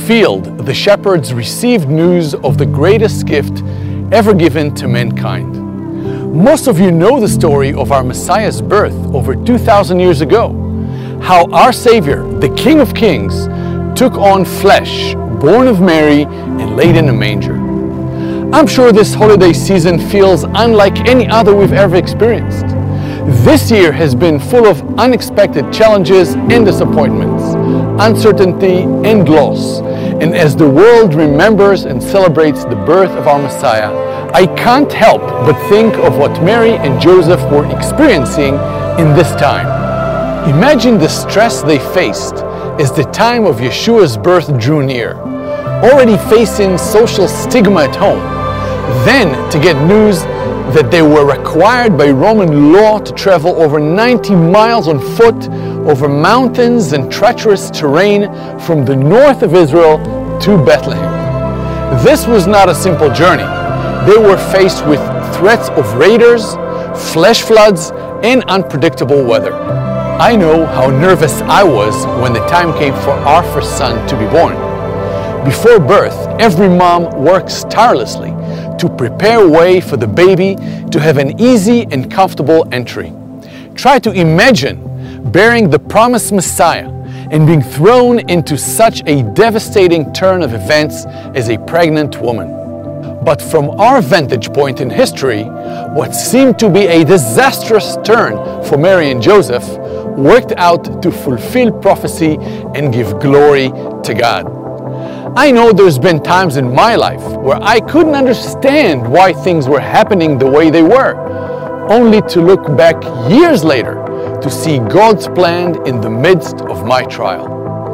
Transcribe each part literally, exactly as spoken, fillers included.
field, the shepherds received news of the greatest gift ever given to mankind. Most of you know the story of our Messiah's birth over two thousand years ago, how our Savior, the King of Kings, took on flesh, born of Mary and laid in a manger. I'm sure this holiday season feels unlike any other we've ever experienced. This year has been full of unexpected challenges and disappointments, uncertainty and loss. And as the world remembers and celebrates the birth of our Messiah, I can't help but think of what Mary and Joseph were experiencing in this time. Imagine the stress they faced as the time of Yeshua's birth drew near, already facing social stigma at home. Then to get news that they were required by Roman law to travel over ninety miles on foot over mountains and treacherous terrain from the north of Israel to Bethlehem. This was not a simple journey. They were faced with threats of raiders, flash floods, and unpredictable weather. I know how nervous I was when the time came for our first son to be born. Before birth, every mom works tirelessly to prepare way for the baby to have an easy and comfortable entry. Try to imagine bearing the promised Messiah and being thrown into such a devastating turn of events as a pregnant woman. But from our vantage point in history, what seemed to be a disastrous turn for Mary and Joseph worked out to fulfill prophecy and give glory to God. I know there's been times in my life where I couldn't understand why things were happening the way they were, only to look back years later to see God's plan in the midst of my trial.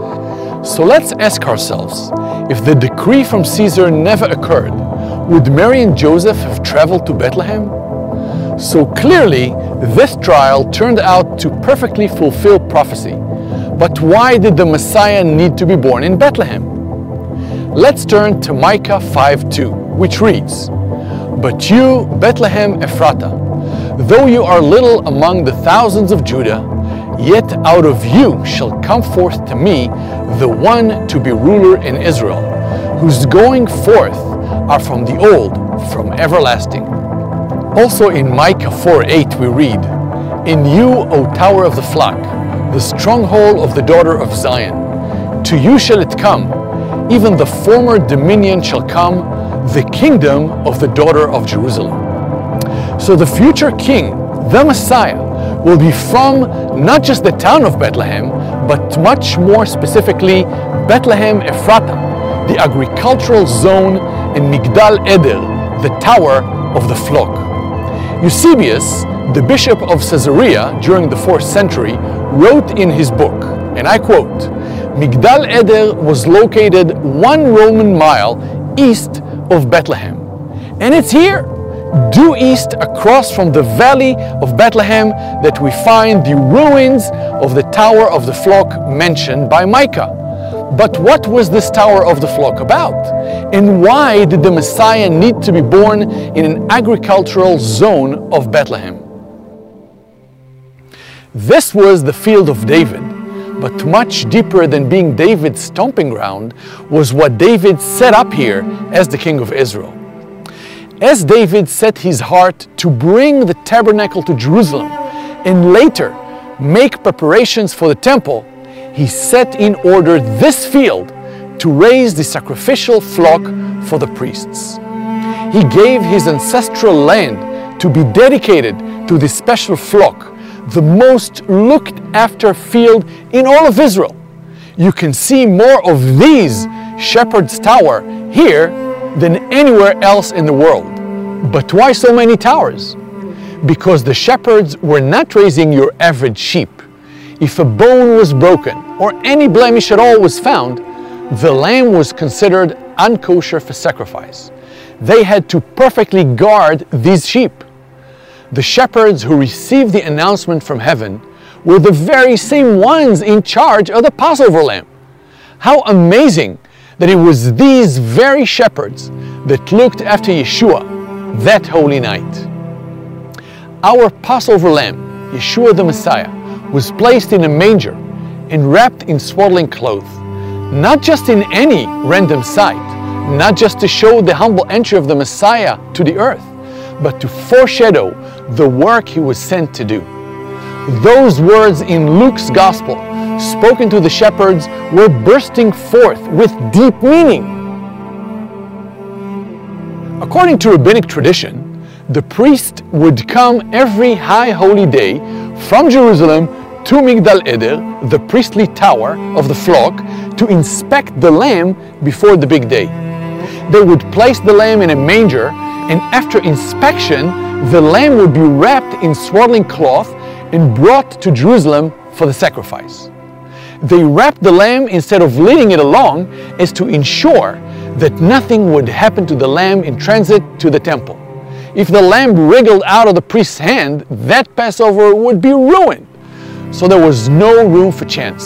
So let's ask ourselves, if the decree from Caesar never occurred, would Mary and Joseph have traveled to Bethlehem? So clearly, this trial turned out to perfectly fulfill prophecy. But why did the Messiah need to be born in Bethlehem? Let's turn to Micah five two, which reads, "But you, Bethlehem Ephratah, though you are little among the thousands of Judah, yet out of you shall come forth to me the one to be ruler in Israel, whose going forth are from the old, from everlasting." Also in Micah four eight we read, "In you, O tower of the flock, the stronghold of the daughter of Zion, to you shall it come, even the former dominion shall come, the kingdom of the daughter of Jerusalem." So the future king, the Messiah, will be from not just the town of Bethlehem, but much more specifically Bethlehem Ephratah, the agricultural zone, and Migdal Eder, the tower of the flock. Eusebius, the bishop of Caesarea during the fourth century, wrote in his book, and I quote, "Migdal Eder was located one Roman mile east of Bethlehem. And it's here, due east across from the valley of Bethlehem, that we find the ruins of the Tower of the Flock mentioned by Micah." But what was this Tower of the Flock about? And why did the Messiah need to be born in an agricultural zone of Bethlehem? This was the field of David. But much deeper than being David's stomping ground was what David set up here as the king of Israel. As David set his heart to bring the tabernacle to Jerusalem and later make preparations for the temple, he set in order this field to raise the sacrificial flock for the priests. He gave his ancestral land to be dedicated to this special flock, the most looked after field in all of Israel. You can see more of these Shepherd's Tower here than anywhere else in the world. But why so many towers? Because the shepherds were not raising your average sheep. If a bone was broken or any blemish at all was found, the lamb was considered unkosher for sacrifice. They had to perfectly guard these sheep. The shepherds who received the announcement from heaven were the very same ones in charge of the Passover lamb. How amazing that it was these very shepherds that looked after Yeshua that holy night. Our Passover lamb, Yeshua the Messiah, was placed in a manger and wrapped in swaddling clothes, not just in any random site, not just to show the humble entry of the Messiah to the earth, but to foreshadow the work he was sent to do. Those words in Luke's Gospel, spoken to the shepherds, were bursting forth with deep meaning. According to rabbinic tradition, the priest would come every high holy day from Jerusalem to Migdal Eder, the priestly tower of the flock, to inspect the lamb before the big day. They would place the lamb in a manger, and after inspection, the lamb would be wrapped in swaddling cloth and brought to Jerusalem for the sacrifice. They wrapped the lamb instead of leading it along as to ensure that nothing would happen to the lamb in transit to the temple. If the lamb wriggled out of the priest's hand, that Passover would be ruined. So there was no room for chance.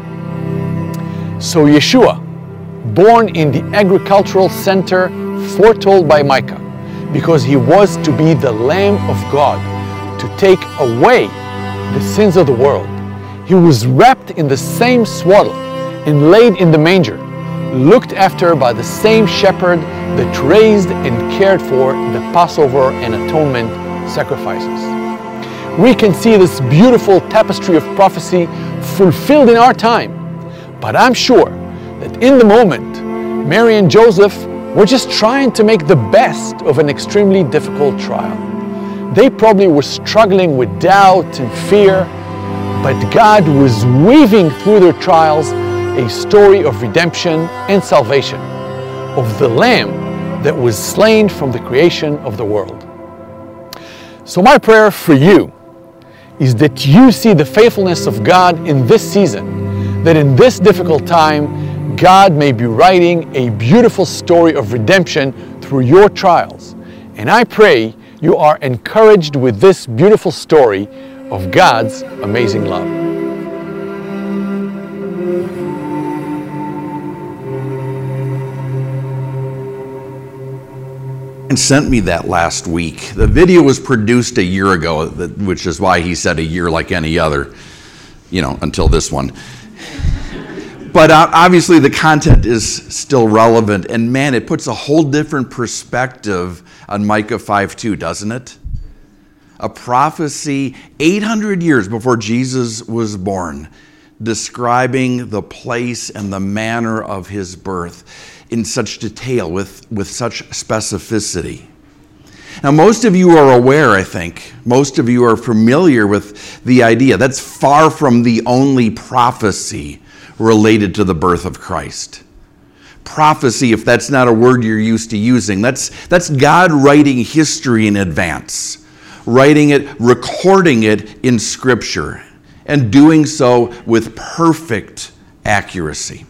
So Yeshua, born in the agricultural center foretold by Micah, because he was to be the Lamb of God to take away the sins of the world. He was wrapped in the same swaddle and laid in the manger, looked after by the same shepherd that raised and cared for the Passover and atonement sacrifices. We can see this beautiful tapestry of prophecy fulfilled in our time, but I'm sure that in the moment, Mary and Joseph were just trying to make the best of an extremely difficult trial. They probably were struggling with doubt and fear, but God was weaving through their trials a story of redemption and salvation, of the Lamb that was slain from the creation of the world. So my prayer for you is that you see the faithfulness of God in this season, that in this difficult time, God may be writing a beautiful story of redemption through your trials. And I pray you are encouraged with this beautiful story of God's amazing love. And sent me that last week. The video was produced a year ago, which is why he said a year like any other, you know, until this one. But obviously the content is still relevant, and man, it puts a whole different perspective on Micah five two, doesn't it? A prophecy eight hundred years before Jesus was born, describing the place and the manner of his birth in such detail, with, with such specificity. Now, most of you are aware, I think, most of you are familiar with the idea. That's far from the only prophecy related to the birth of Christ. Prophecy, if that's not a word you're used to using, that's, that's God writing history in advance, writing it, recording it in Scripture, and doing so with perfect accuracy.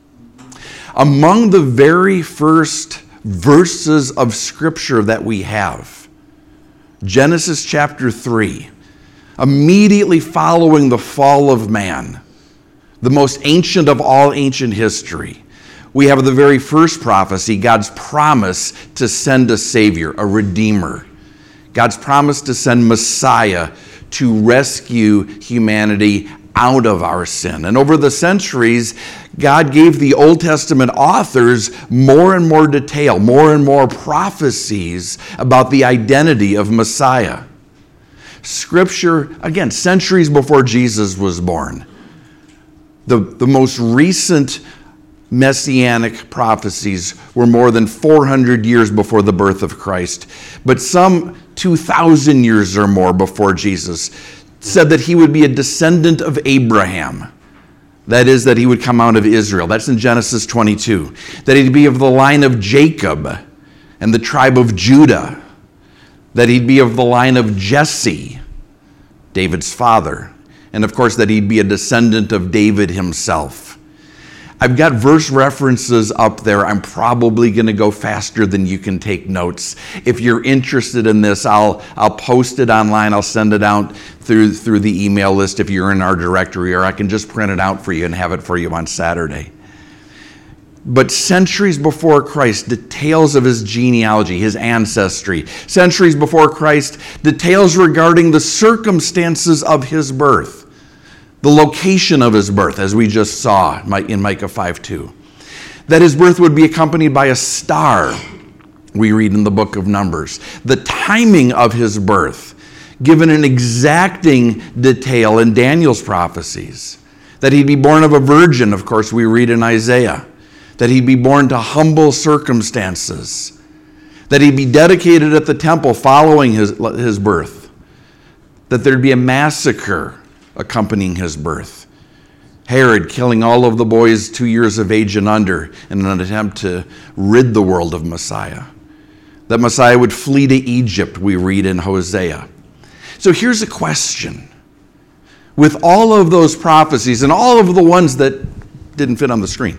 Among the very first verses of Scripture that we have, Genesis chapter three, immediately following the fall of man, the most ancient of all ancient history, we have the very first prophecy, God's promise to send a Savior, a Redeemer. God's promise to send Messiah to rescue humanity out of our sin. And over the centuries, God gave the Old Testament authors more and more detail, more and more prophecies about the identity of Messiah. Scripture, again, centuries before Jesus was born. The, the most recent messianic prophecies were more than four hundred years before the birth of Christ, but some two thousand years or more before Jesus said that he would be a descendant of Abraham. That is, that he would come out of Israel. That's in Genesis twenty-two. That he'd be of the line of Jacob and the tribe of Judah. That he'd be of the line of Jesse, David's father. And of course, that he'd be a descendant of David himself. I've got verse references up there. I'm probably going to go faster than you can take notes. If you're interested in this, I'll I'll post it online. I'll send it out through through the email list if you're in our directory, or I can just print it out for you and have it for you on Saturday. But centuries before Christ, details of his genealogy, his ancestry. Centuries before Christ, details regarding the circumstances of his birth. the location of his birth, as we just saw in Micah five two. That his birth would be accompanied by a star, we read in the book of Numbers. The timing of his birth, given in exacting detail in Daniel's prophecies. That he'd be born of a virgin, of course, we read in Isaiah. That he'd be born to humble circumstances. That he'd be dedicated at the temple following his, his birth. That there'd be a massacre accompanying his birth. Herod killing all of the boys two years of age and under in an attempt to rid the world of Messiah. That Messiah would flee to Egypt, we read in Hosea. So here's a question. With all of those prophecies and all of the ones that didn't fit on the screen,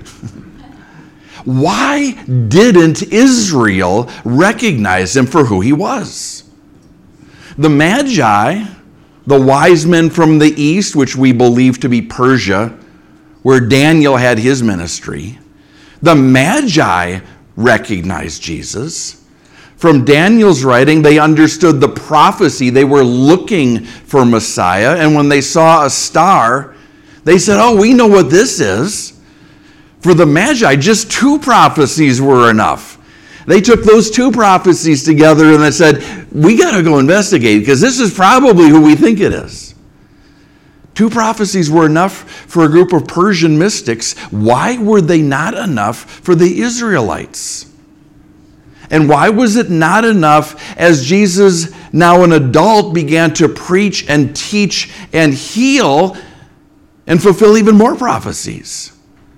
why didn't Israel recognize him for who he was? The Magi, the wise men from the east, which we believe to be Persia, where Daniel had his ministry, the Magi recognized Jesus. From Daniel's writing, they understood the prophecy. They were looking for Messiah, and when they saw a star, they said, oh, we know what this is. For the Magi, just two prophecies were enough. They took those two prophecies together and they said, we got to go investigate because this is probably who we think it is. Two prophecies were enough for a group of Persian mystics. Why were they not enough for the Israelites? And why was it not enough as Jesus, now an adult, began to preach and teach and heal and fulfill even more prophecies?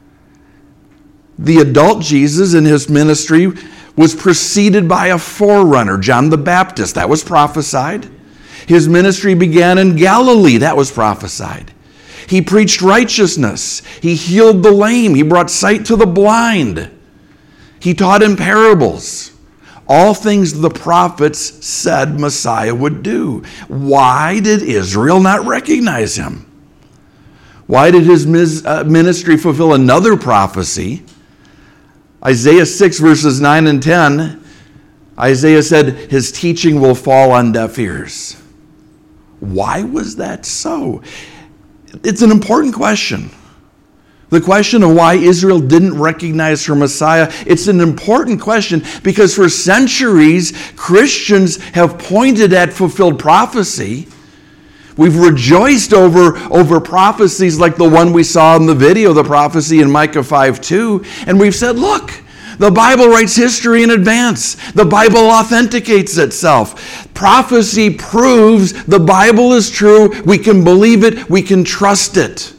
The adult Jesus in his ministry was preceded by a forerunner, John the Baptist. That was prophesied. His ministry began in Galilee. That was prophesied. He preached righteousness. He healed the lame. He brought sight to the blind. He taught in parables. All things the prophets said Messiah would do. Why did Israel not recognize him? Why did his ministry fulfill another prophecy? Isaiah six verses nine and ten, Isaiah said his teaching will fall on deaf ears. Why was that so? It's an important question. The question of why Israel didn't recognize her Messiah, it's an important question because for centuries, Christians have pointed at fulfilled prophecy. We've rejoiced over, over prophecies like the one we saw in the video, the prophecy in Micah five two, and we've said, look, the Bible writes history in advance. The Bible authenticates itself. Prophecy proves the Bible is true. We can believe it. We can trust it.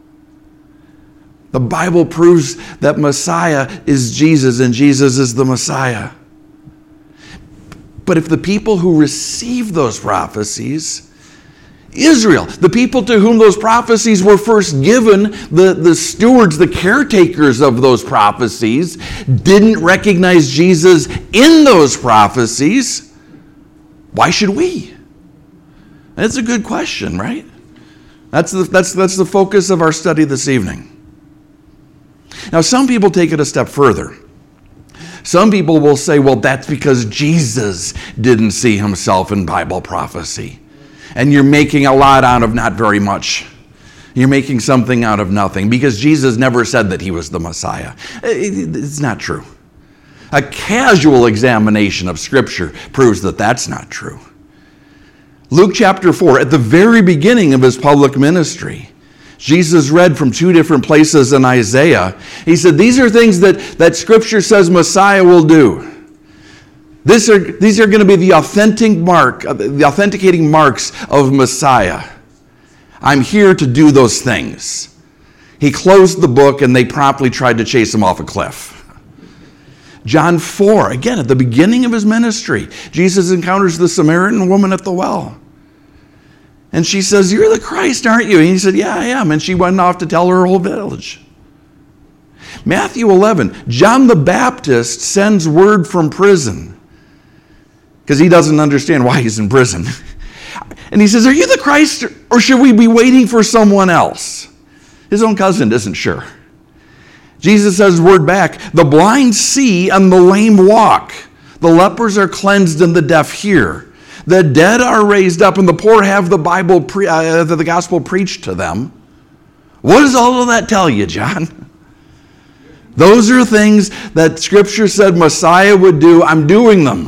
The Bible proves that Messiah is Jesus and Jesus is the Messiah. But if the people who receive those prophecies, Israel, the people to whom those prophecies were first given, the, the stewards, the caretakers of those prophecies, didn't recognize Jesus in those prophecies, why should we? That's a good question, right? That's the, that's, that's the focus of our study this evening. Now, some people take it a step further. Some people will say, well, that's because Jesus didn't see himself in Bible prophecy. And you're making a lot out of not very much. You're making something out of nothing because Jesus never said that he was the Messiah. It's not true. A casual examination of Scripture proves that that's not true. Luke chapter four, at the very beginning of his public ministry, Jesus read from two different places in Isaiah. He said, these are things that, that Scripture says Messiah will do. This are, these are going to be the authentic mark, the authenticating marks of Messiah. I'm here to do those things. He closed the book and they promptly tried to chase him off a cliff. John four, again, at the beginning of his ministry, Jesus encounters the Samaritan woman at the well. And she says, you're the Christ, aren't you? And he said, yeah, I am. And she went off to tell her whole village. Matthew eleven, John the Baptist sends word from prison because he doesn't understand why he's in prison. And he says, are you the Christ or should we be waiting for someone else? His own cousin isn't sure. Jesus says word back, the blind see and the lame walk. The lepers are cleansed and the deaf hear. The dead are raised up and the poor have the Bible, pre- uh, the gospel preached to them. What does all of that tell you, John? Those are things that Scripture said Messiah would do. I'm doing them.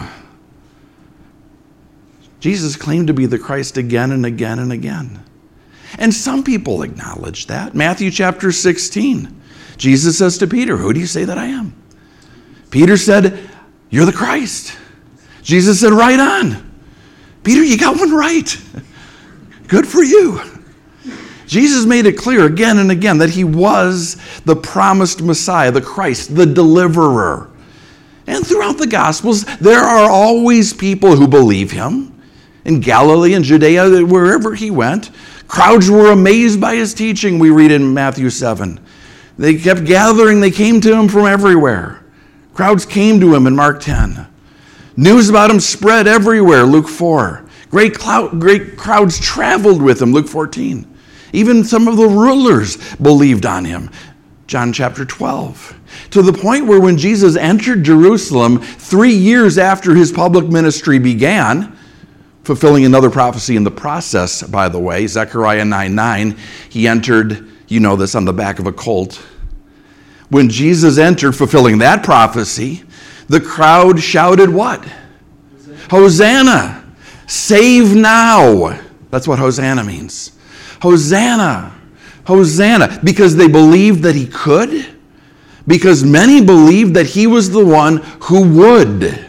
Jesus claimed to be the Christ again and again and again. And some people acknowledge that. Matthew chapter sixteen. Jesus says to Peter, who do you say that I am? Peter said, you're the Christ. Jesus said, right on. Peter, you got one right. Good for you. Jesus made it clear again and again that he was the promised Messiah, the Christ, the deliverer. And throughout the Gospels, there are always people who believe him. In Galilee and Judea, wherever he went, crowds were amazed by his teaching, we read in Matthew seven. They kept gathering, they came to him from everywhere. Crowds came to him in Mark ten. News about him spread everywhere, Luke four. Great, cloud, great crowds traveled with him, Luke fourteen. Even some of the rulers believed on him, John chapter twelve. To the point where when Jesus entered Jerusalem, three years after his public ministry began, fulfilling another prophecy in the process, by the way, Zechariah nine nine, he entered, you know this, on the back of a colt. When Jesus entered, fulfilling that prophecy, the crowd shouted what? Hosanna. Hosanna. Save now. That's what Hosanna means. Hosanna. Hosanna. Because they believed that he could. Because many believed that he was the one who would.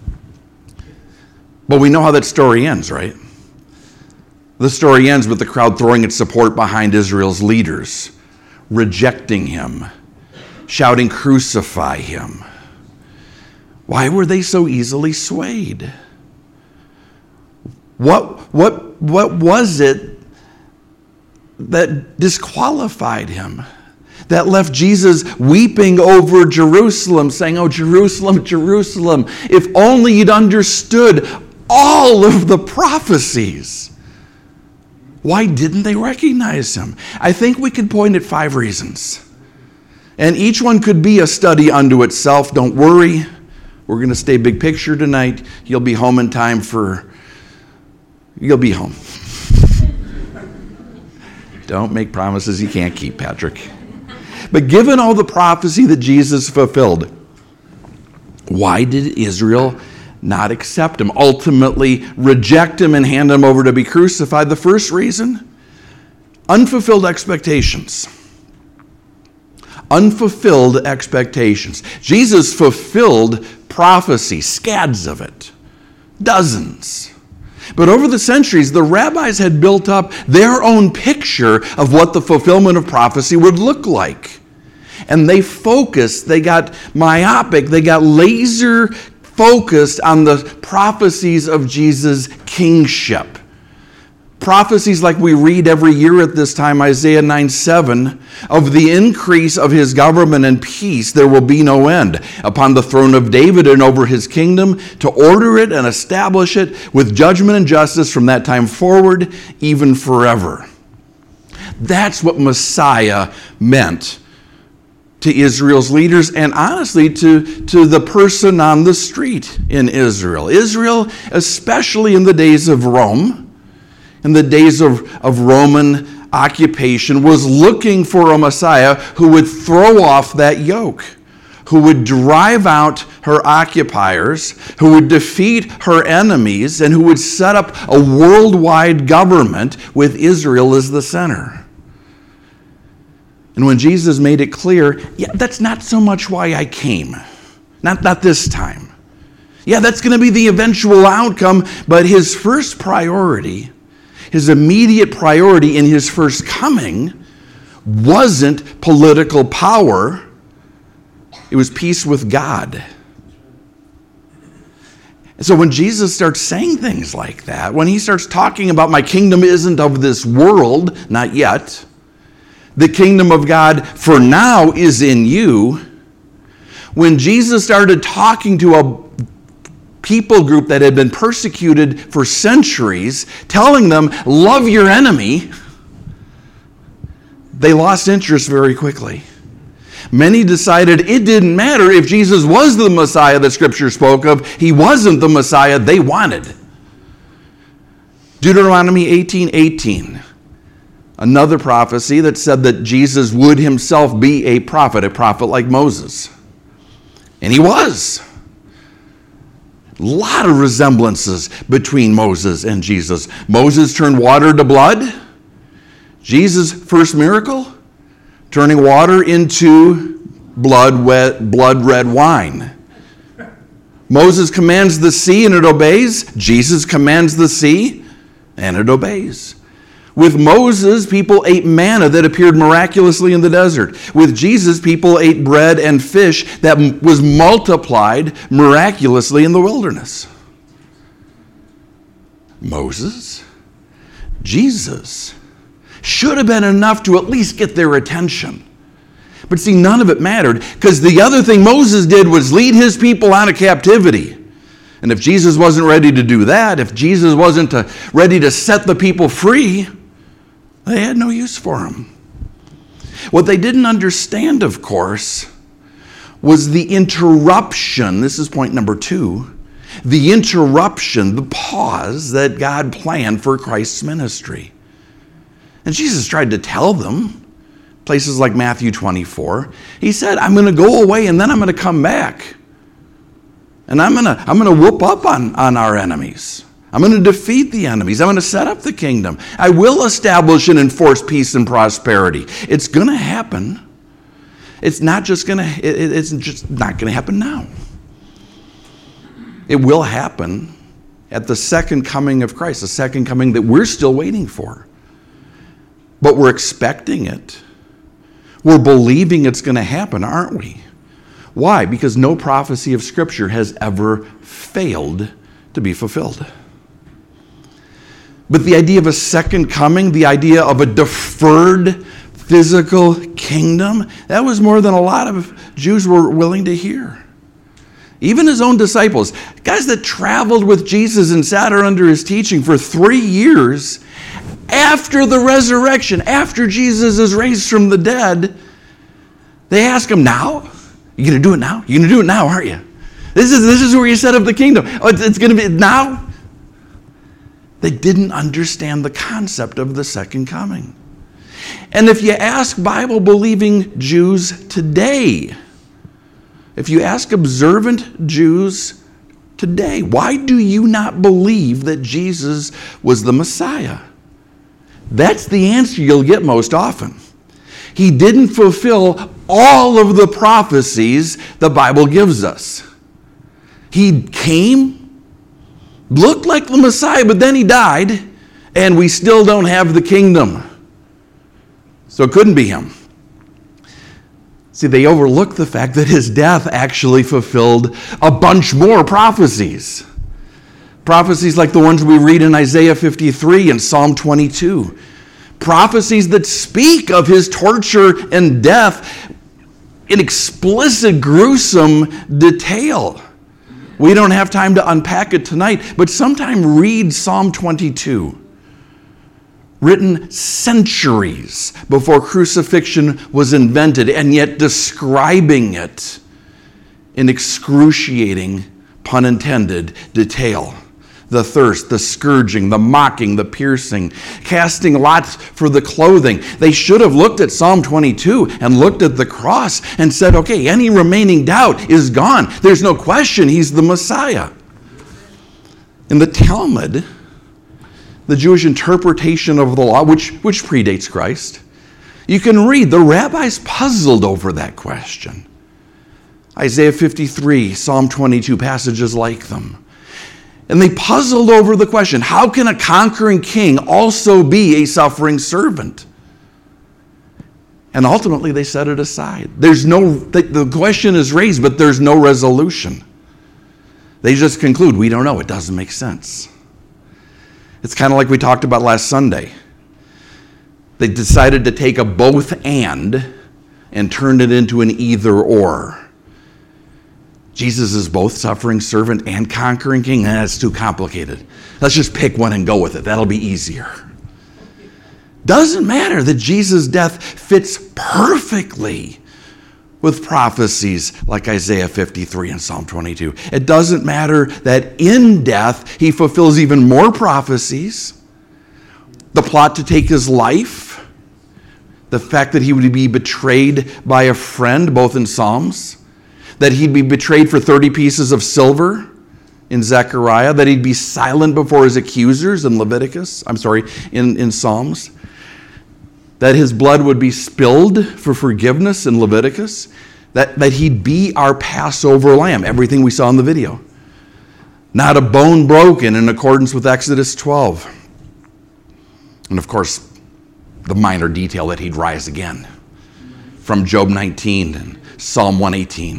But we know how that story ends, right? The story ends with the crowd throwing its support behind Israel's leaders, rejecting him, shouting, crucify him. Why were they so easily swayed? What, what, what was it that disqualified him? That left Jesus weeping over Jerusalem, saying, oh, Jerusalem, Jerusalem, if only you'd understood all of the prophecies. Why didn't they recognize him? I think we could point at five reasons. And each one could be a study unto itself. Don't worry. We're going to stay big picture tonight. You'll be home in time for... You'll be home. Don't make promises you can't keep, Patrick. But given all the prophecy that Jesus fulfilled, why did Israel not accept him, ultimately reject him and hand him over to be crucified? The first reason, unfulfilled expectations. Unfulfilled expectations. Jesus fulfilled prophecy, scads of it, dozens. But over the centuries, the rabbis had built up their own picture of what the fulfillment of prophecy would look like. And they focused, they got myopic, they got laser focused on the prophecies of Jesus' kingship. Prophecies like we read every year at this time, Isaiah nine seven, of the increase of his government and peace there will be no end, upon the throne of David and over his kingdom, to order it and establish it with judgment and justice from that time forward, even forever. That's what Messiah meant to Israel's leaders, and honestly to, to the person on the street in Israel. Israel, especially in the days of Rome, in the days of, of Roman occupation, was looking for a Messiah who would throw off that yoke, who would drive out her occupiers, who would defeat her enemies, and who would set up a worldwide government with Israel as the center. And when Jesus made it clear, yeah, that's not so much why I came. Not, not this time. Yeah, that's going to be the eventual outcome, but his first priority, his immediate priority in his first coming, wasn't political power. It was peace with God. And so when Jesus starts saying things like that, when he starts talking about my kingdom isn't of this world, not yet, the kingdom of God for now is in you. When Jesus started talking to a people group that had been persecuted for centuries, telling them, love your enemy, they lost interest very quickly. Many decided it didn't matter if Jesus was the Messiah that Scripture spoke of. He wasn't the Messiah they wanted. Deuteronomy eighteen eighteen. Another prophecy that said that Jesus would himself be a prophet, a prophet like Moses. And he was. A lot of resemblances between Moses and Jesus. Moses turned water to blood. Jesus' first miracle, turning water into blood wet, blood red wine. Moses commands the sea and it obeys. Jesus commands the sea and it obeys. With Moses, people ate manna that appeared miraculously in the desert. With Jesus, people ate bread and fish that was multiplied miraculously in the wilderness. Moses, Jesus, should have been enough to at least get their attention. But see, none of it mattered, because the other thing Moses did was lead his people out of captivity. And if Jesus wasn't ready to do that, if Jesus wasn't to, ready to set the people free, they had no use for him. What they didn't understand, of course, was the interruption. This is point number two. The interruption, the pause that God planned for Christ's ministry. And Jesus tried to tell them, places like Matthew twenty-four, he said, I'm going to go away and then I'm going to come back. And I'm going to I'm going to whoop up on, on our enemies. I'm going to defeat the enemies. I'm going to set up the kingdom. I will establish and enforce peace and prosperity. It's going to happen. It's not just going to, it, it's just not going to happen now. It will happen at the second coming of Christ, the second coming that we're still waiting for. But we're expecting it. We're believing it's going to happen, aren't we? Why? Because no prophecy of Scripture has ever failed to be fulfilled. But the idea of a second coming, the idea of a deferred physical kingdom, that was more than a lot of Jews were willing to hear. Even his own disciples, guys that traveled with Jesus and sat under his teaching for three years, after the resurrection, after Jesus is raised from the dead, they ask him, now? You going to do it now? You're going to do it now, aren't you? This is, this is where you set up the kingdom. Oh, it's, it's going to be now? They didn't understand the concept of the second coming. And if you ask Bible-believing Jews today, if you ask observant Jews today, why do you not believe that Jesus was the Messiah? That's the answer you'll get most often. He didn't fulfill all of the prophecies the Bible gives us. He came, looked like the Messiah, but then he died, and we still don't have the kingdom. So it couldn't be him. See, they overlooked the fact that his death actually fulfilled a bunch more prophecies. Prophecies like the ones we read in Isaiah fifty-three and Psalm twenty-two. Prophecies that speak of his torture and death in explicit, gruesome detail. We don't have time to unpack it tonight, but sometime read Psalm twenty-two. Written centuries before crucifixion was invented, and yet describing it in excruciating, pun intended, detail. The thirst, the scourging, the mocking, the piercing, casting lots for the clothing. They should have looked at Psalm twenty-two and looked at the cross and said, okay, any remaining doubt is gone. There's no question he's the Messiah. In the Talmud, the Jewish interpretation of the law, which, which predates Christ, you can read the rabbis puzzled over that question. Isaiah fifty-three, Psalm twenty-two, passages like them. And they puzzled over the question, how can a conquering king also be a suffering servant? And ultimately they set it aside. There's no, the question is raised, but there's no resolution. They just conclude, we don't know, it doesn't make sense. It's kind of like we talked about last Sunday. They decided to take a both and and turn it into an either or. Jesus is both suffering servant and conquering king. That's too complicated. Let's just pick one and go with it. That'll be easier. Doesn't matter that Jesus' death fits perfectly with prophecies like Isaiah fifty-three and Psalm twenty-two. It doesn't matter that in death he fulfills even more prophecies. The plot to take his life, The fact that he would be betrayed by a friend, both in Psalms, that he'd be betrayed for thirty pieces of silver in Zechariah, that he'd be silent before his accusers in Leviticus, I'm sorry, in, in Psalms, that his blood would be spilled for forgiveness in Leviticus, that, that he'd be our Passover lamb, everything we saw in the video. Not a bone broken in accordance with Exodus twelve. And of course, the minor detail that he'd rise again from Job nineteen and Psalm one eighteen.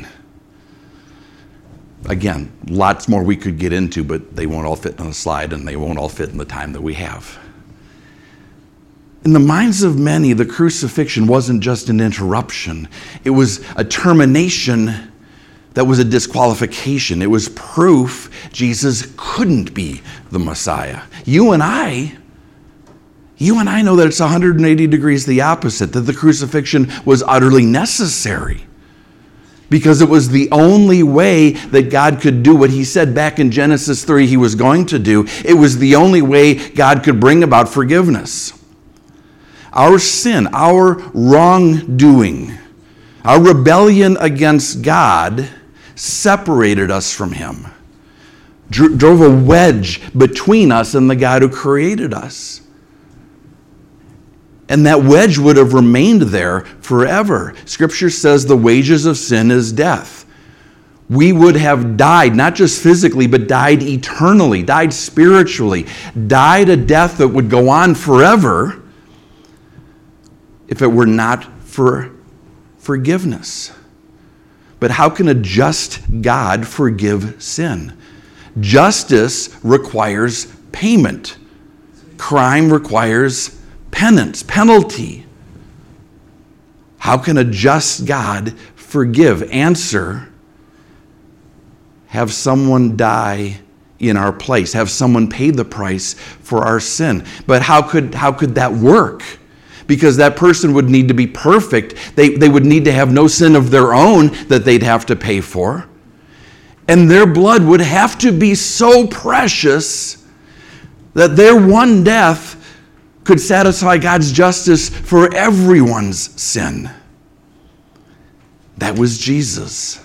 Again, lots more we could get into, but they won't all fit on the slide and they won't all fit in the time that we have. In the minds of many, the crucifixion wasn't just an interruption. It was a termination that was a disqualification. It was proof Jesus couldn't be the Messiah. You and I, you and I know that it's one hundred eighty degrees the opposite, that the crucifixion was utterly necessary. Because it was the only way that God could do what he said back in Genesis three he was going to do. It was the only way God could bring about forgiveness. Our sin, our wrongdoing, our rebellion against God separated us from him, Dro- drove a wedge between us and the God who created us. And that wedge would have remained there forever. Scripture says the wages of sin is death. We would have died, not just physically, but died eternally, died spiritually, died a death that would go on forever if it were not for forgiveness. But how can a just God forgive sin? Justice requires payment. Crime requires penance, penalty. How can a just God forgive? Answer, have someone die in our place, have someone pay the price for our sin. But how could, how could that work? Because that person would need to be perfect. They, they would need to have no sin of their own that they'd have to pay for. And their blood would have to be so precious that their one death could satisfy God's justice for everyone's sin. That was Jesus.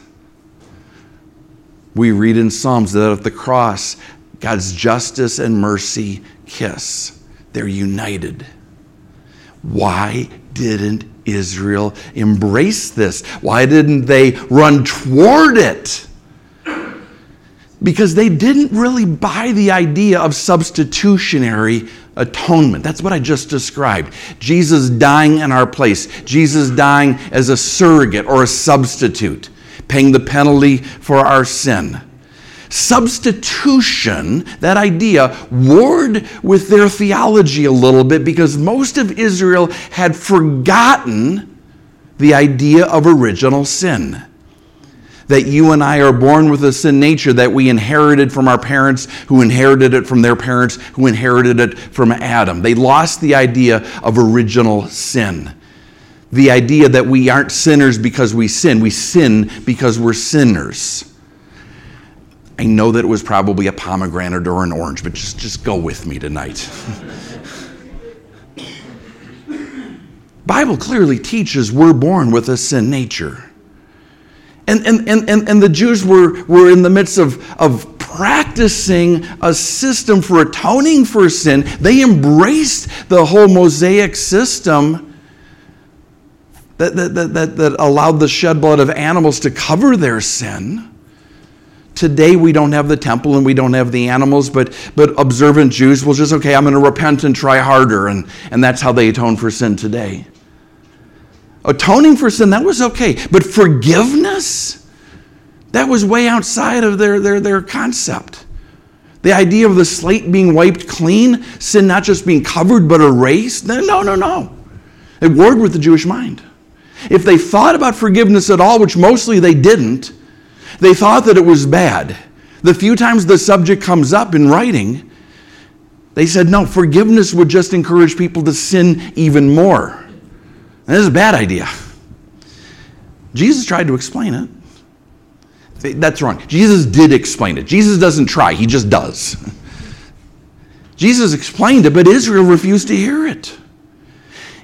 We read in Psalms that at the cross, God's justice and mercy kiss. They're united. Why didn't Israel embrace this? Why didn't they run toward it? Because they didn't really buy the idea of substitutionary atonement. That's what I just described. Jesus dying in our place. Jesus dying as a surrogate or a substitute, paying the penalty for our sin. Substitution, that idea, warred with their theology a little bit because most of Israel had forgotten the idea of original sin. That you and I are born with a sin nature that we inherited from our parents, who inherited it from their parents, who inherited it from Adam. They lost the idea of original sin. The idea that we aren't sinners because we sin. We sin because we're sinners. I know that it was probably a pomegranate or an orange, but just, just go with me tonight. Bible clearly teaches we're born with a sin nature. And, and, and, and the Jews were, were in the midst of, of practicing a system for atoning for sin. They embraced the whole Mosaic system that, that, that, that allowed the shed blood of animals to cover their sin. Today we don't have the temple and we don't have the animals, but, but observant Jews will just, okay, I'm going to repent and try harder, and, and that's how they atone for sin today. Atoning for sin, that was okay. But forgiveness, that was way outside of their, their, their concept. The idea of the slate being wiped clean, sin not just being covered but erased, no, no, no. It warred with the Jewish mind. If they thought about forgiveness at all, which mostly they didn't, they thought that it was bad. The few times the subject comes up in writing, they said, no, forgiveness would just encourage people to sin even more. And this is a bad idea. Jesus tried to explain it. That's wrong. Jesus did explain it. Jesus doesn't try, he just does. Jesus explained it, but Israel refused to hear it.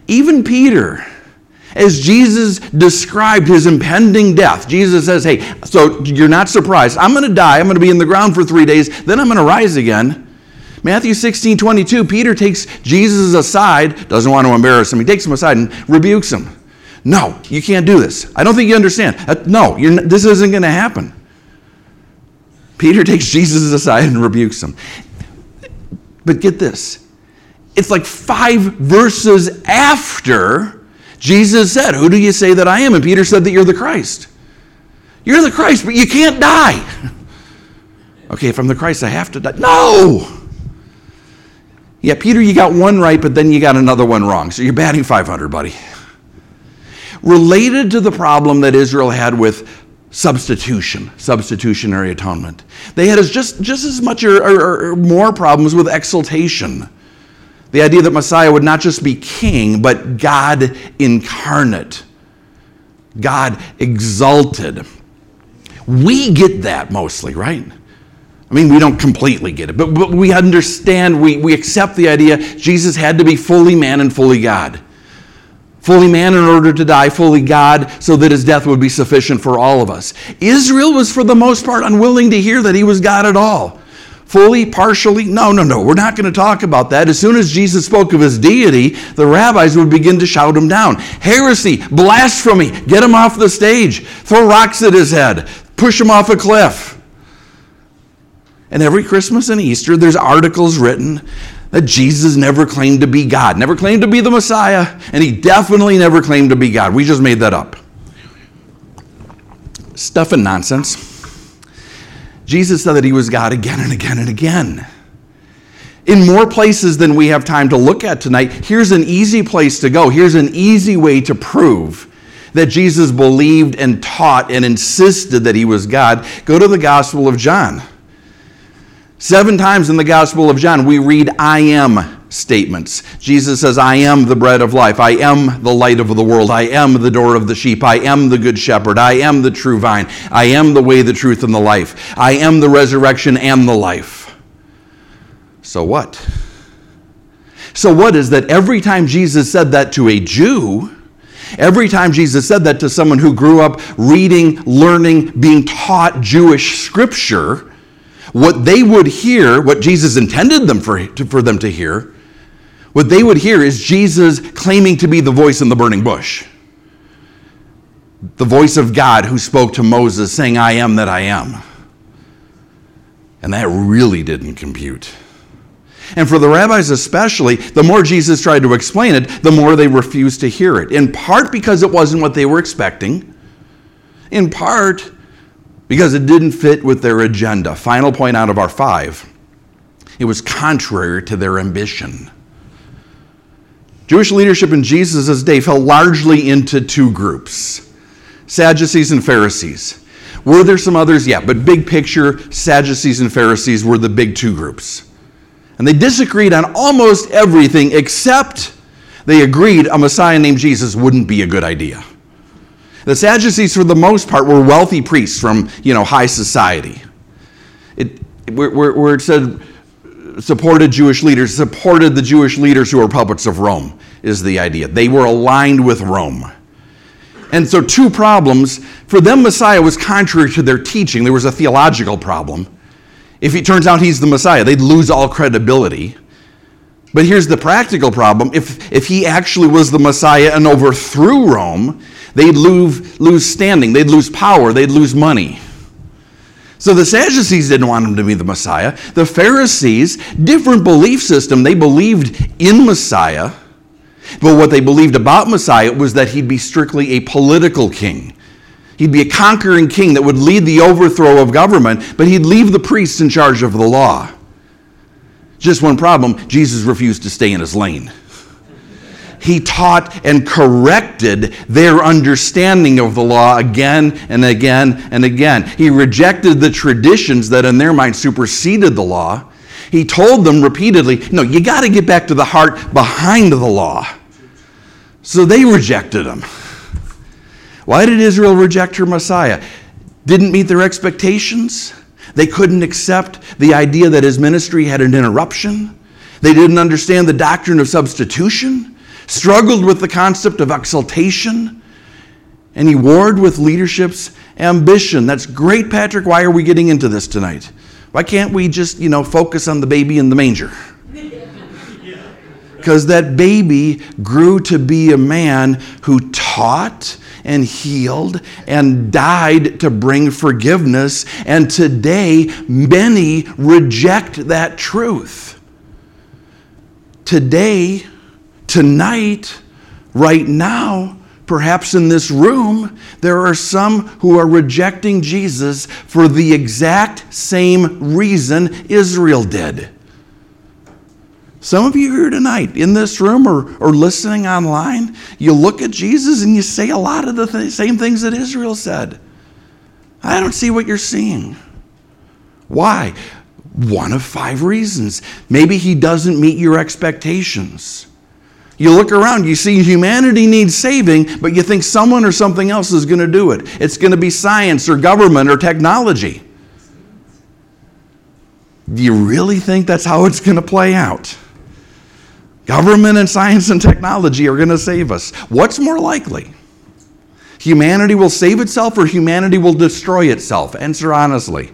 Even Peter, as Jesus described his impending death, Jesus says, hey, so you're not surprised. I'm going to die. I'm going to be in the ground for three days. Then I'm going to rise again. Matthew sixteen twenty-two, Peter takes Jesus aside, doesn't want to embarrass him. He takes him aside and rebukes him. No, you can't do this. I don't think you understand. Uh, no, you're not, this isn't going to happen. Peter takes Jesus aside and rebukes him. But get this. It's like five verses after Jesus said, who do you say that I am? And Peter said that you're the Christ. You're the Christ, but you can't die. Okay, if I'm the Christ, I have to die. No! Yeah, Peter, you got one right, but then you got another one wrong. So you're batting five hundred, buddy. Related to the problem that Israel had with substitution, substitutionary atonement, they had just, just as much or, or, or more problems with exaltation. The idea that Messiah would not just be king, but God incarnate, God exalted. We get that mostly, right? I mean, we don't completely get it, but, but we understand, we, we accept the idea Jesus had to be fully man and fully God. Fully man in order to die, fully God, so that his death would be sufficient for all of us. Israel was, for the most part, unwilling to hear that he was God at all. Fully, partially, no, no, no, we're not going to talk about that. As soon as Jesus spoke of his deity, the rabbis would begin to shout him down. Heresy, blasphemy, get him off the stage, throw rocks at his head, push him off a cliff. And every Christmas and Easter, there's articles written that Jesus never claimed to be God, never claimed to be the Messiah, and he definitely never claimed to be God. We just made that up. Stuff and nonsense. Jesus said that he was God again and again and again. In more places than we have time to look at tonight, here's an easy place to go. Here's an easy way to prove that Jesus believed and taught and insisted that he was God. Go to the Gospel of John. Seven times in the Gospel of John, we read I am statements. Jesus says, I am the bread of life. I am the light of the world. I am the door of the sheep. I am the good shepherd. I am the true vine. I am the way, the truth, and the life. I am the resurrection and the life. So what? So what is that every time Jesus said that to a Jew, every time Jesus said that to someone who grew up reading, learning, being taught Jewish scripture, what they would hear, what Jesus intended them for, to, for them to hear, what they would hear is Jesus claiming to be the voice in the burning bush. The voice of God who spoke to Moses saying, I am that I am. And that really didn't compute. And for the rabbis especially, the more Jesus tried to explain it, the more they refused to hear it. In part because it wasn't what they were expecting. In part because it didn't fit with their agenda. Final point out of our five. It was contrary to their ambition. Jewish leadership in Jesus' day fell largely into two groups. Sadducees and Pharisees. Were there some others? Yeah, but big picture, Sadducees and Pharisees were the big two groups. And they disagreed on almost everything except they agreed a Messiah named Jesus wouldn't be a good idea. The Sadducees, for the most part, were wealthy priests from, you know, high society. It, where, where it said supported Jewish leaders, supported the Jewish leaders who were puppets of Rome, is the idea. They were aligned with Rome. And so two problems. For them, Messiah was contrary to their teaching. There was a theological problem. If it turns out he's the Messiah, they'd lose all credibility. But here's the practical problem. If, if he actually was the Messiah and overthrew Rome, they'd lose, lose standing, they'd lose power, they'd lose money. So the Sadducees didn't want him to be the Messiah. The Pharisees, different belief system, they believed in Messiah, but what they believed about Messiah was that he'd be strictly a political king. He'd be a conquering king that would lead the overthrow of government, but he'd leave the priests in charge of the law. Just one problem, Jesus refused to stay in his lane. He taught and corrected their understanding of the law again and again and again. He rejected the traditions that in their mind superseded the law. He told them repeatedly, no, you got to get back to the heart behind the law. So they rejected him. Why did Israel reject her Messiah? Didn't meet their expectations? They couldn't accept the idea that his ministry had an interruption? They didn't understand the doctrine of substitution? struggled with the concept of exaltation, and he warred with leadership's ambition. That's great, Patrick. Why are we getting into this tonight? Why can't we just, you know, focus on the baby in the manger? Because that baby grew to be a man who taught and healed and died to bring forgiveness. And today, many reject that truth. Today, tonight, right now, perhaps in this room, there are some who are rejecting Jesus for the exact same reason Israel did. Some of you here tonight in this room or, or listening online, you look at Jesus and you say a lot of the th- same things that Israel said. I don't see what you're seeing. Why? One of five reasons. Maybe he doesn't meet your expectations. You look around, you see humanity needs saving, but you think someone or something else is going to do it. It's going to be science or government or technology. Do you really think that's how it's going to play out? Government and science and technology are going to save us. What's more likely? Humanity will save itself or humanity will destroy itself? Answer honestly.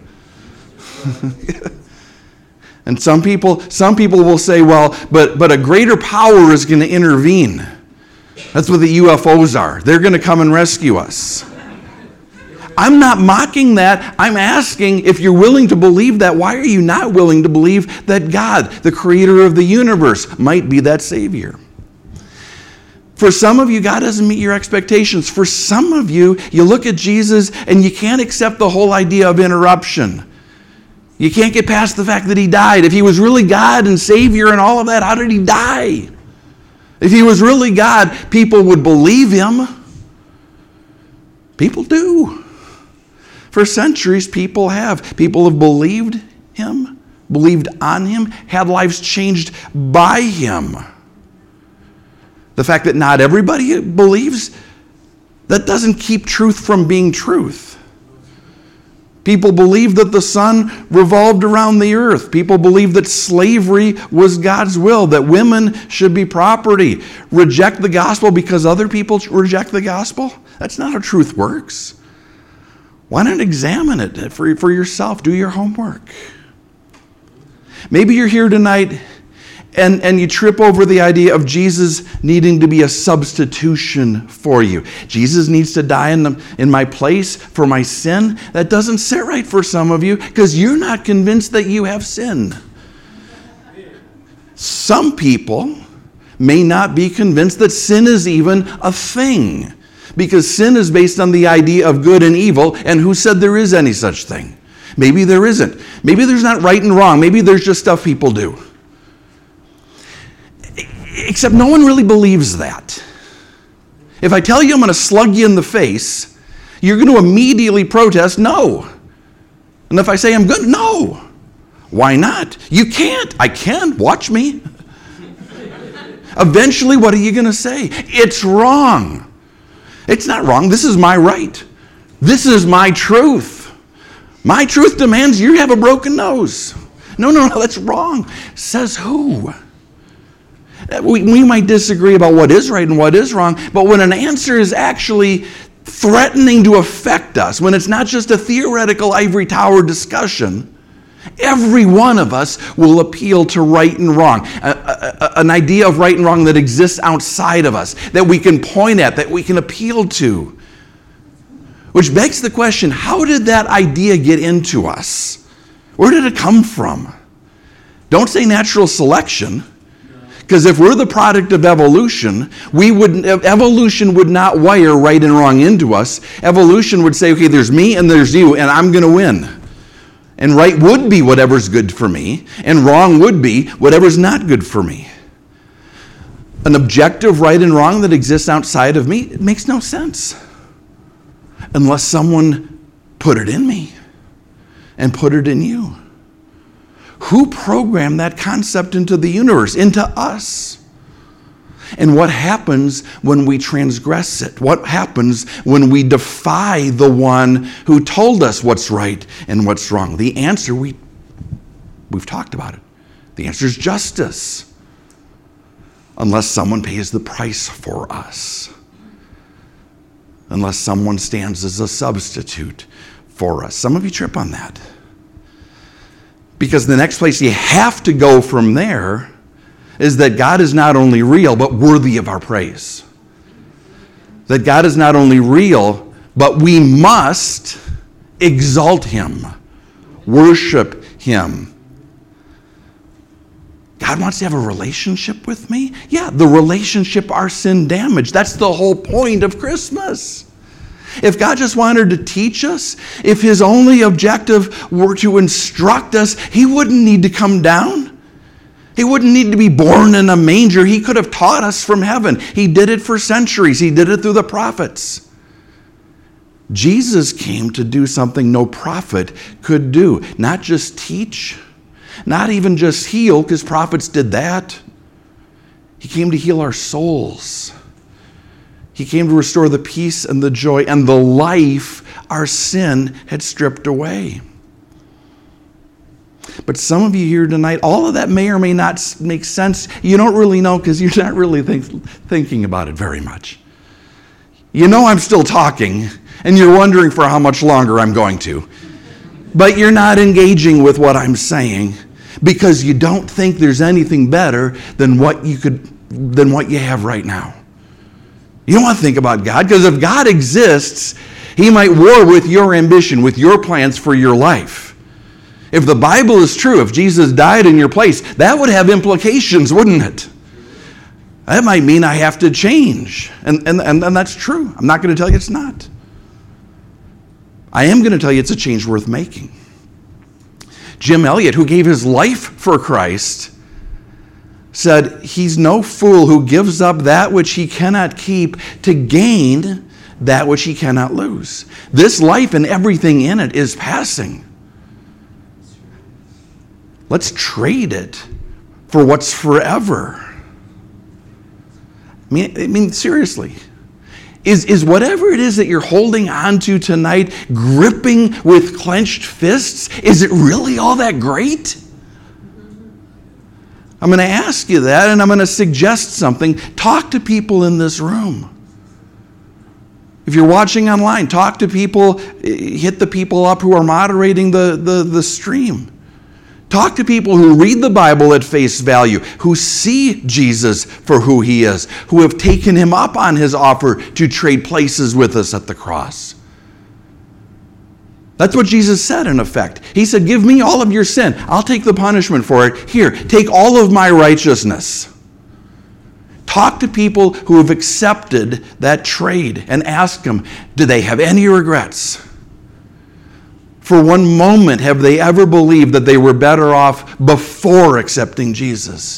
And some people, some people will say, well, but, but a greater power is going to intervene. That's what the U F Os are. They're going to come and rescue us. I'm not mocking that. I'm asking, if you're willing to believe that, why are you not willing to believe that God, the creator of the universe, might be that Savior? For some of you, God doesn't meet your expectations. For some of you, you look at Jesus and you can't accept the whole idea of interruption. You can't get past the fact that he died. If he was really God and Savior and all of that, how did he die? If he was really God, people would believe him. People do. For centuries, people have. People have believed him, believed on him, had lives changed by him. The fact that not everybody believes, that doesn't keep truth from being truth. People believe that the sun revolved around the earth. People believe that slavery was God's will, that women should be property. Reject the gospel because other people reject the gospel? That's not how truth works. Why not examine it for, for yourself? Do your homework. Maybe you're here tonight and, and you trip over the idea of Jesus needing to be a substitution for you. Jesus needs to die in, the, in my place for my sin. That doesn't sit right for some of you because you're not convinced that you have sin. Some people may not be convinced that sin is even a thing. Because sin is based on the idea of good and evil, and who said there is any such thing? Maybe there isn't. Maybe there's not right and wrong. Maybe there's just stuff people do. Except no one really believes that. If I tell you I'm going to slug you in the face, you're going to immediately protest, no. And if I say I'm good, no. Why not? You can't. I can. Watch me. Eventually, what are you going to say? It's wrong. It's not wrong. This is my right. This is my truth. My truth demands you have a broken nose. No, no, no, that's wrong. Says who? We, we might disagree about what is right and what is wrong, but when an answer is actually threatening to affect us, when it's not just a theoretical ivory tower discussion, every one of us will appeal to right and wrong, a, a, a, an idea of right and wrong that exists outside of us, that we can point at, that we can appeal to. Which begs the question, how did that idea get into us? Where did it come from? Don't say natural selection, because if we're the product of evolution, we would evolution would not wire right and wrong into us. Evolution would say, okay, there's me and there's you, and I'm going to win. And right would be whatever's good for me, and wrong would be whatever's not good for me. An objective right and wrong that exists outside of me, it makes no sense. Unless someone put it in me and put it in you. Who programmed that concept into the universe, into us? And what happens when we transgress it? What happens when we defy the one who told us what's right and what's wrong? The answer, we, we've talked about it. The answer is justice. unless someone pays the price for us. Unless someone stands as a substitute for us. Some of you trip on that. Because the next place you have to go from there is that God is not only real, but worthy of our praise. That God is not only real, but we must exalt him, worship him. God wants to have a relationship with me? Yeah, the relationship our sin damaged. That's the whole point of Christmas. If God just wanted to teach us, if his only objective were to instruct us, he wouldn't need to come down. He wouldn't need to be born in a manger. He could have taught us from heaven. He did it for centuries. He did it through the prophets. Jesus came to do something no prophet could do. Not just teach, not even just heal, because prophets did that. He came to heal our souls. He came to restore the peace and the joy and the life our sin had stripped away. But some of you here tonight, all of that may or may not make sense. You don't really know because you're not really think, thinking about it very much. You know I'm still talking, and you're wondering for how much longer I'm going to. But you're not engaging with what I'm saying because you don't think there's anything better than what you could, than what you have right now. You don't want to think about God, because if God exists, he might war with your ambition, with your plans for your life. If the Bible is true, if Jesus died in your place, that would have implications, wouldn't it? That might mean I have to change. And, and, and, and that's true. I'm not going to tell you it's not. I am going to tell you it's a change worth making. Jim Elliot, who gave his life for Christ, said he's no fool who gives up that which he cannot keep to gain that which he cannot lose. This life and everything in it is passing. Let's trade it for what's forever. I mean, I mean seriously. Is, is whatever it is that you're holding on to tonight, gripping with clenched fists, is it really all that great? I'm going to ask you that, and I'm going to suggest something. Talk to people in this room. If you're watching online, talk to people, hit the people up who are moderating the, the, the stream. Talk to people who read the Bible at face value, who see Jesus for who he is, who have taken him up on his offer to trade places with us at the cross. That's what Jesus said, in effect. He said, give me all of your sin. I'll take the punishment for it. Here, take all of my righteousness. Talk to people who have accepted that trade and ask them, do they have any regrets? For one moment, have they ever believed that they were better off before accepting Jesus?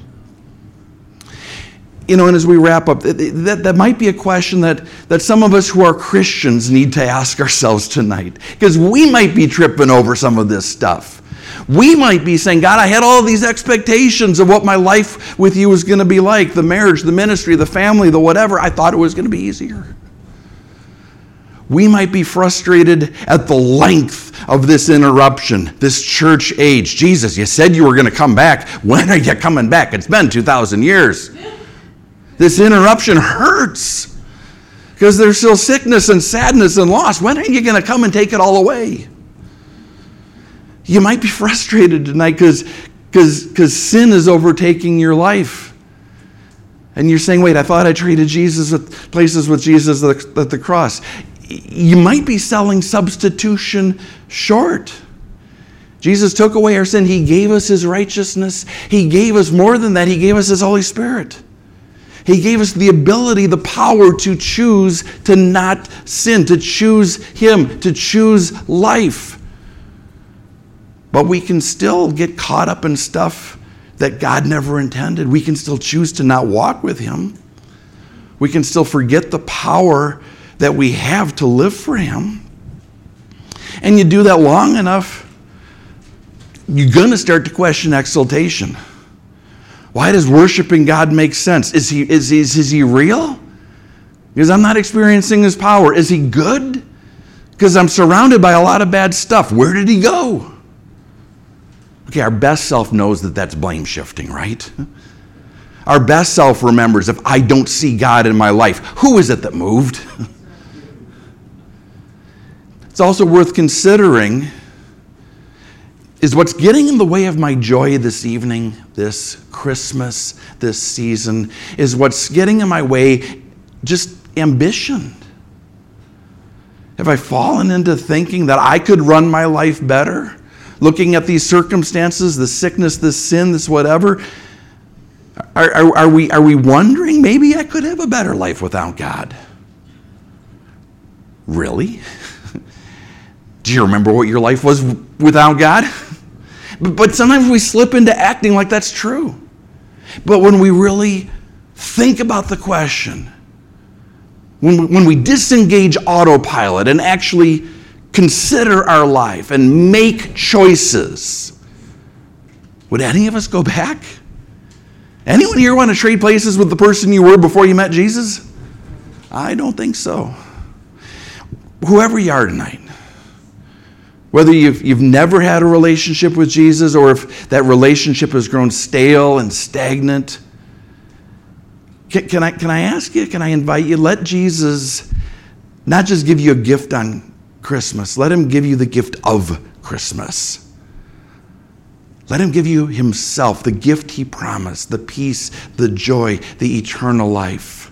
You know, and as we wrap up, that, that might be a question that, that some of us who are Christians need to ask ourselves tonight. Because we might be tripping over some of this stuff. We might be saying, God, I had all these expectations of what my life with you was going to be like. The marriage, the ministry, the family, the whatever. I thought it was going to be easier. We might be frustrated at the length of this interruption, this church age. Jesus, you said you were going to come back. When are you coming back? It's been two thousand years. This interruption hurts because there's still sickness and sadness and loss. When are you going to come and take it all away? You might be frustrated tonight because because because sin is overtaking your life. And you're saying, wait, I thought I traded Jesus with places with Jesus at the, at the cross. You might be selling substitution short. Jesus took away our sin. He gave us his righteousness. He gave us more than that. He gave us his Holy Spirit. He gave us the ability, the power to choose to not sin, to choose him, to choose life. But we can still get caught up in stuff that God never intended. We can still choose to not walk with him. We can still forget the power that we have to live for him. And you do that long enough, you're going to start to question exaltation. Why does worshiping God make sense? Is he, is, is, is he real? Because I'm not experiencing his power. Is he good? Because I'm surrounded by a lot of bad stuff. Where did he go? Okay, our best self knows that that's blame shifting, right? our best self remembers if I don't see God in my life? Who is it that moved? It's also worth considering, is what's getting in the way of my joy this evening, this Christmas, this season, is what's getting in my way just ambition? Have I fallen into thinking that I could run my life better? Looking at these circumstances, the sickness, this sin, this whatever, are, are, are, we, are we wondering maybe I could have a better life without God? Really? Do you remember what your life was without God? But, but sometimes we slip into acting like that's true. But when we really think about the question, when we, when we disengage autopilot and actually consider our life and make choices, would any of us go back? Anyone here want to trade places with the person you were before you met Jesus? I don't think so. Whoever you are tonight, whether you've, you've never had a relationship with Jesus or if that relationship has grown stale and stagnant, can, can, I, can I ask you, can I invite you, let Jesus not just give you a gift on Christmas, let him give you the gift of Christmas. Let him give you himself, the gift he promised, the peace, the joy, the eternal life.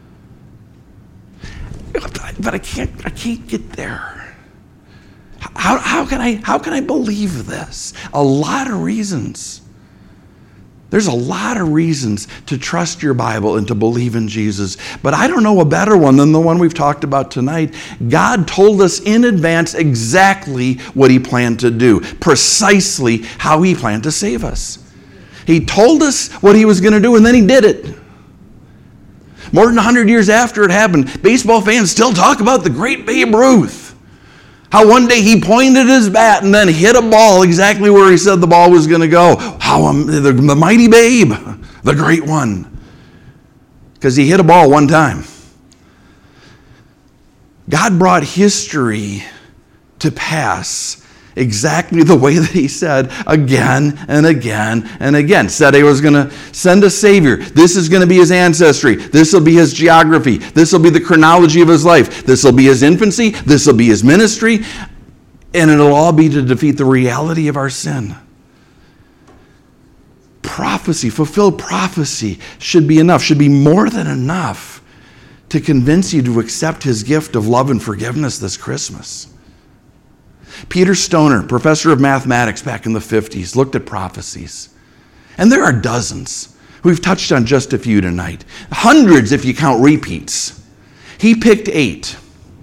But I can't, I can't get there. How, how can I, how can I believe this? A lot of reasons. There's a lot of reasons to trust your Bible and to believe in Jesus. But I don't know a better one than the one we've talked about tonight. God told us in advance exactly what he planned to do, precisely how he planned to save us. He told us what he was going to do, and then he did it. More than one hundred years after it happened, baseball fans still talk about the great Babe Ruth. How one day he pointed his bat and then hit a ball exactly where he said the ball was going to go. How um, the, the mighty Babe, the great one. Because he hit a ball one time. God brought history to pass exactly the way that he said again and again and again. Said he was going to send a Savior. This is going to be his ancestry. This will be his geography. This will be the chronology of his life. This will be his infancy. This will be his ministry. And it'll all be to defeat the reality of our sin. Prophecy, fulfilled prophecy should be enough, should be more than enough to convince you to accept his gift of love and forgiveness this Christmas. Peter Stoner, professor of mathematics back in the fifties, looked at prophecies. And there are dozens. We've touched on just a few tonight. Hundreds if you count repeats. He picked eight.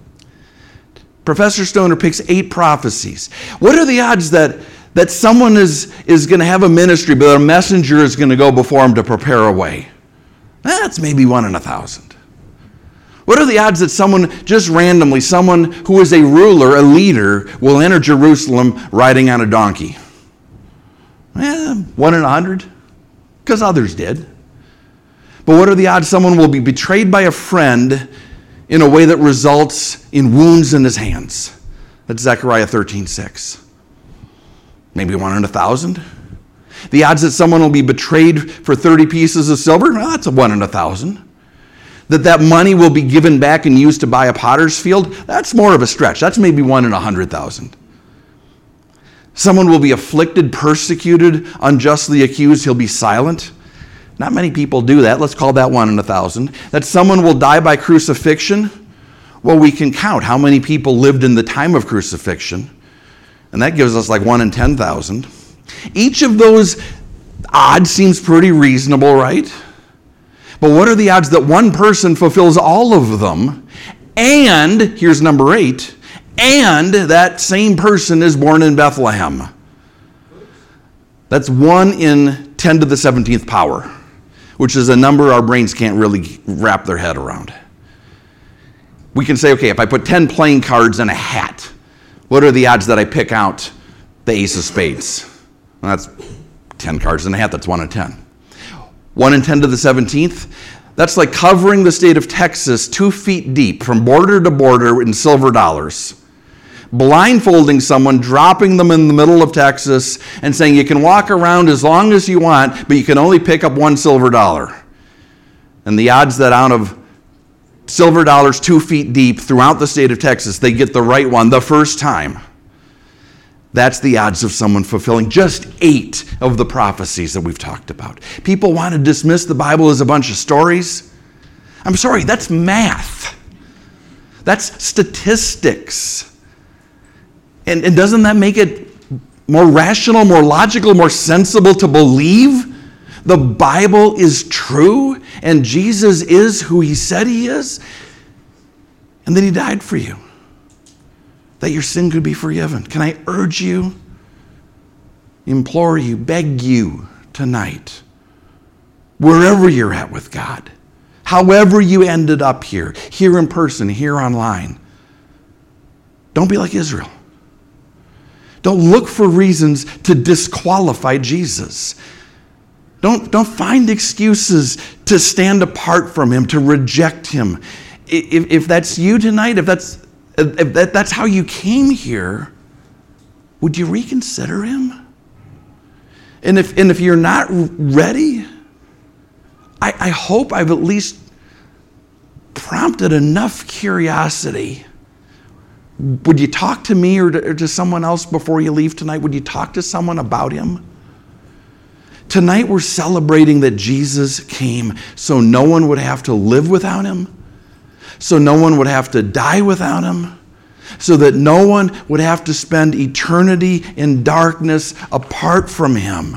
Professor Stoner picks eight prophecies. What are the odds that, that someone is, is going to have a ministry, but a messenger is going to go before him to prepare a way? That's maybe one in a thousand. What are the odds that someone, just randomly, someone who is a ruler, a leader, will enter Jerusalem riding on a donkey? Eh, one in a hundred, because others did. But what are the odds someone will be betrayed by a friend in a way that results in wounds in his hands? That's Zechariah thirteen six. Maybe one in a thousand. The odds that someone will be betrayed for thirty pieces of silver? Well, that's a one in a thousand. That that money will be given back and used to buy a potter's field? That's more of a stretch. That's maybe one in a hundred thousand. Someone will be afflicted, persecuted, unjustly accused. He'll be silent. Not many people do that. Let's call that one in a thousand. That someone will die by crucifixion? Well, we can count how many people lived in the time of crucifixion. And that gives us like one in ten thousand. Each of those odds seems pretty reasonable, right? But what are the odds that one person fulfills all of them, and, here's number eight, and that same person is born in Bethlehem? That's one in ten to the seventeenth power, which is a number our brains can't really wrap their head around. We can say, okay, if I put ten playing cards in a hat, what are the odds that I pick out the ace of spades? Well, that's ten cards in a hat, that's one in ten. one in ten to the seventeenth, that's like covering the state of Texas two feet deep from border to border in silver dollars. Blindfolding someone, dropping them in the middle of Texas, and saying you can walk around as long as you want, but you can only pick up one silver dollar. And the odds that out of silver dollars two feet deep throughout the state of Texas, they get the right one the first time, that's the odds of someone fulfilling just eight of the prophecies that we've talked about. People want to dismiss the Bible as a bunch of stories. I'm sorry, that's math. That's statistics. And, and doesn't that make it more rational, more logical, more sensible to believe the Bible is true and Jesus is who he said he is, and that he died for you, that your sin could be forgiven? Can I urge you, implore you, beg you tonight, wherever you're at with God, however you ended up here, here in person, here online, don't be like Israel. Don't look for reasons to disqualify Jesus. Don't, don't find excuses to stand apart from him, to reject him. If, if that's you tonight, if that's if that, that's how you came here, would you reconsider him? And if and if you're not ready, I, I hope I've at least prompted enough curiosity. Would you talk to me or to, or to someone else before you leave tonight? Would you talk to someone about him? Tonight we're celebrating that Jesus came so no one would have to live without him, so no one would have to die without him, so that no one would have to spend eternity in darkness apart from him.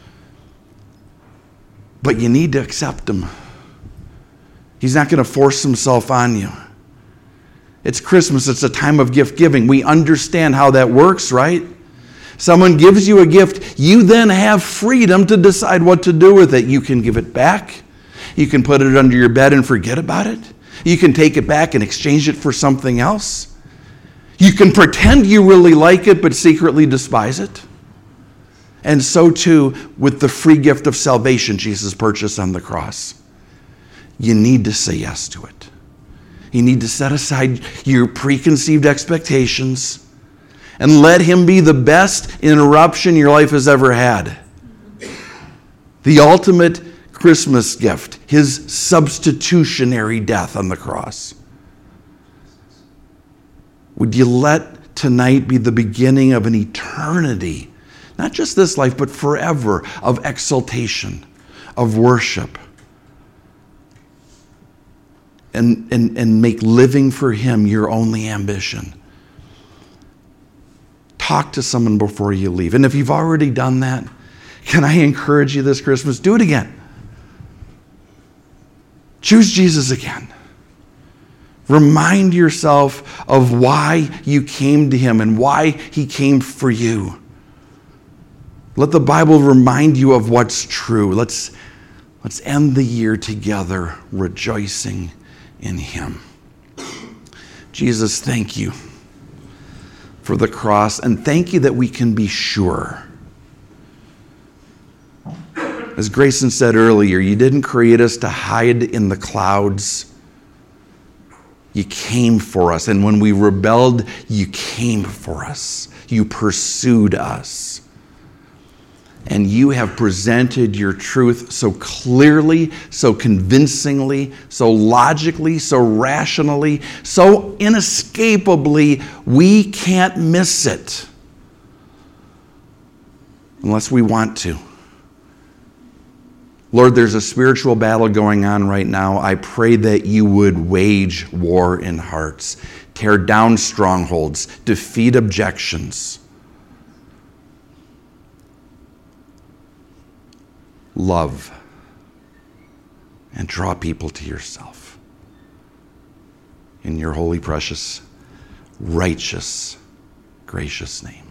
But you need to accept him. He's not going to force himself on you. It's Christmas. It's a time of gift giving. We understand how that works, right? Someone gives you a gift, you then have freedom to decide what to do with it. You can give it back. You can put it under your bed and forget about it. You can take it back and exchange it for something else. You can pretend you really like it but secretly despise it. And so too with the free gift of salvation Jesus purchased on the cross. You need to say yes to it. You need to set aside your preconceived expectations and let him be the best interruption your life has ever had. The ultimate Christmas gift, his substitutionary death on the cross. Would you let tonight be the beginning of an eternity, not just this life, but forever, of exaltation, of worship, and, and, and make living for him your only ambition? Talk to someone before you leave. And if you've already done that, can I encourage you this Christmas? Do it again. Choose Jesus again. Remind yourself of why you came to him and why he came for you. Let the Bible remind you of what's true. Let's, let's end the year together rejoicing in him. Jesus, thank you for the cross, and thank you that we can be sure. As Grayson said earlier, you didn't create us to hide in the clouds. You came for us, and when we rebelled, you came for us. You pursued us. And you have presented your truth so clearly, so convincingly, so logically, so rationally, so inescapably, we can't miss it unless we want to. Lord, there's a spiritual battle going on right now. I pray that you would wage war in hearts, tear down strongholds, defeat objections. Love and draw people to yourself. In your holy, precious, righteous, gracious name.